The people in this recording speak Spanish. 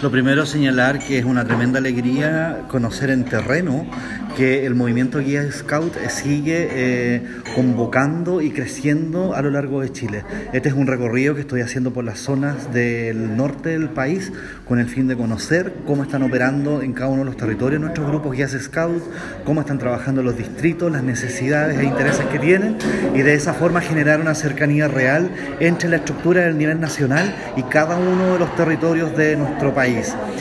Lo primero, señalar que es una tremenda alegría conocer en terreno que el movimiento Guía Scout sigue convocando y creciendo a lo largo de Chile. Este es un recorrido que estoy haciendo por las zonas del norte del país con el fin de conocer cómo están operando en cada uno de los territorios nuestros grupos Guías Scout, cómo están trabajando los distritos, las necesidades e intereses que tienen, y de esa forma generar una cercanía real entre la estructura del nivel nacional y cada uno de los territorios de nuestro país.